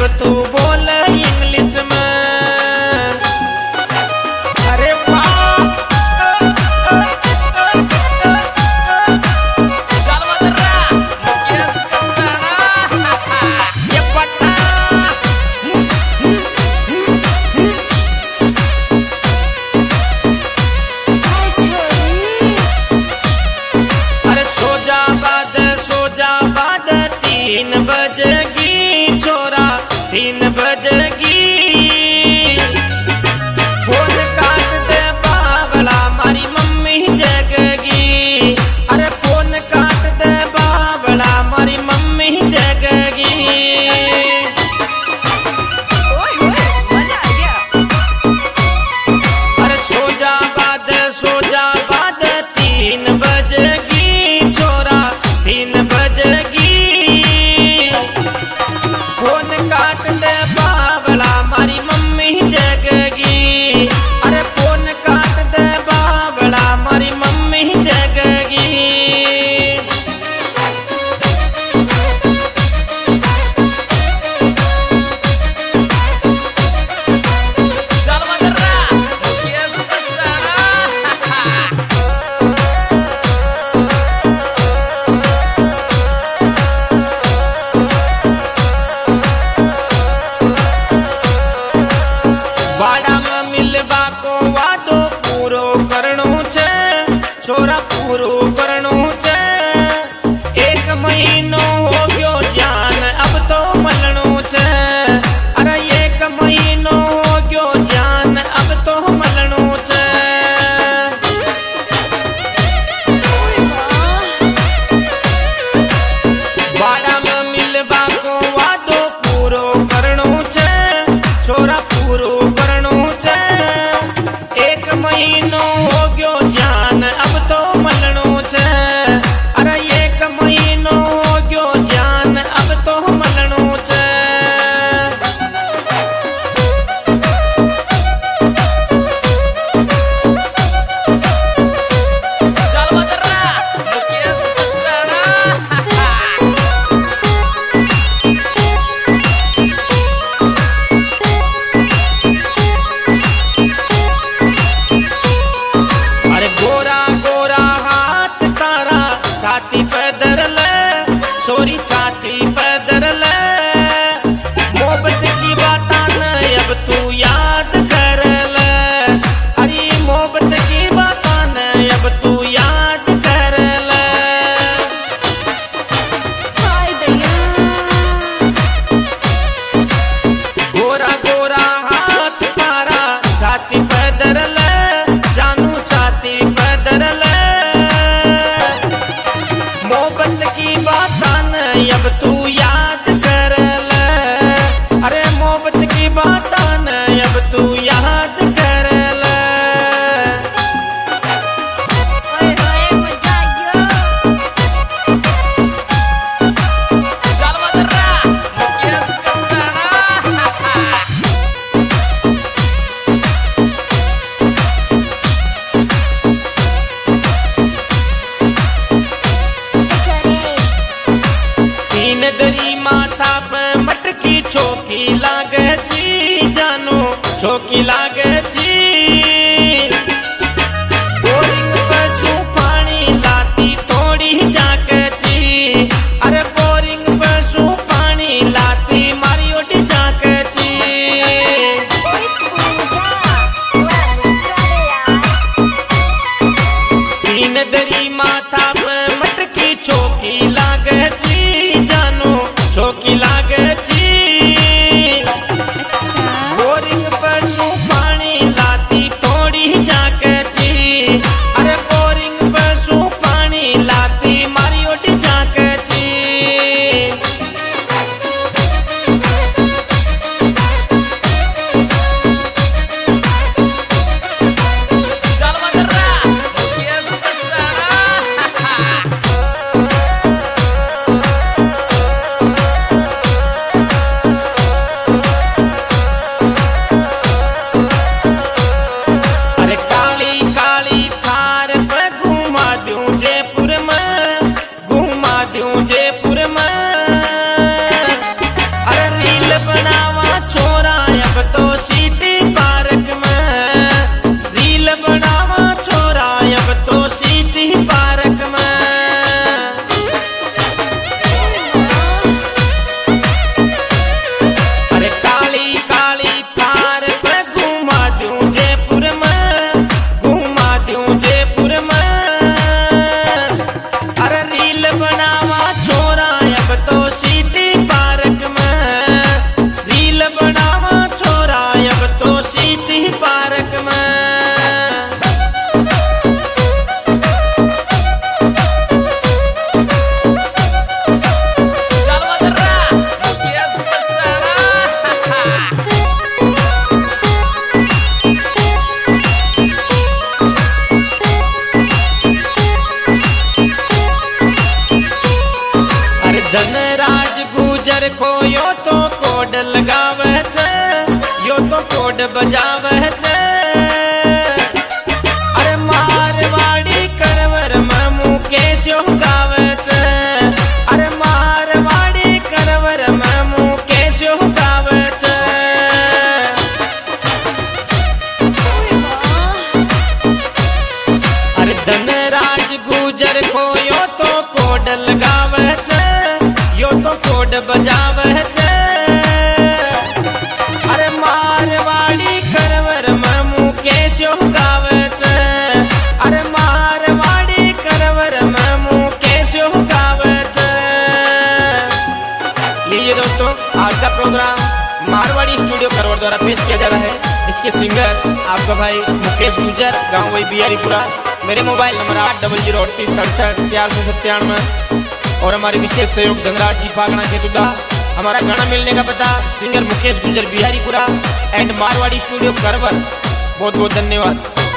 तू बोल इंग्लिश में। अरे वाह चल बदरा मुकेश कंसाना ये पता अरे सो जा बाद 3 बजेगी छोरा 3 बजेगी। फोन काट दे बाबला मारी मम्मी जगेगी। अरे फोन काट दे बाबला मारी मम्मी जगेगी। ओए होए मजा आ गया। अरे सो जा बाद 3 बजेगी छोरा 3 बजेगी। फोन काट दे बाबला मारी मम्मी जगेगी। अरे फोन काट दे बाबला मारी मम्मी जगेगी। चल बदरा मुकेश कंसाना वाड़ा में मिलवा को वादो पूरो करणो छे छोरा पूरो करणो छे। 1 महीनो हो गयो जान अब तो मलणो छे। अरे 1 महीनो हो गयो जान अब तो मलणो छे। वाड़ा में मिलवा को वादो पूरो करणो छे छोरा पूरो करणो छे। 1 महीनो हो गयो जान अब तो मलणो छे। अरे 1 महीनो हो गयो जान अब तो मलणो छे। चल बदरा मुकेश कंसाना अरे गोरा गोरा हाथ तारा छाती पे धर ले छोरी छाती पे धर ले। मोहब्बत की बातां न अब तू याद कर ले। अरे मोहब्बत की बातां न अब तू याद कर ले। हाय दैया गोरा गोरा हाथ तारा छाती पे धर ले जानू छाती पे धर ले। मोहब्बत की बातां न अब तू गुजर को यो तो कोड लगावे छे, यो तो कोड बजावे छे। अरे मारवाड़ी करवर में मुकेश गावे छे, अरे मारवाड़ी करवर में मुकेश गावे छे। अरे धनराज गुजर को यो तो कोड लगावे छे, यो तो कोड बजावे छे। अरे मारवाड़ी करवर में मुकेश गावे छे, अरे मारवाड़ी करवर में मुकेश गावे छे। लीजिए दोस्तों, आज का प्रोग्राम मारवाड़ी स्टूडियो करवर द्वारा पेश किया जा रहा है। इसके सिंगर आपका भाई मुकेश गुजर, गाँव वही बिहारीपुरा। मेरे मोबाइल नंबर 8038676497 और हमारे विशेष सहयोग धनराज जी पागना केतुदा। हमारा गाना मिलने का पता singer Mukesh Gujar Biharipura and Marwari studio करवर। बहुत बहुत धन्यवाद।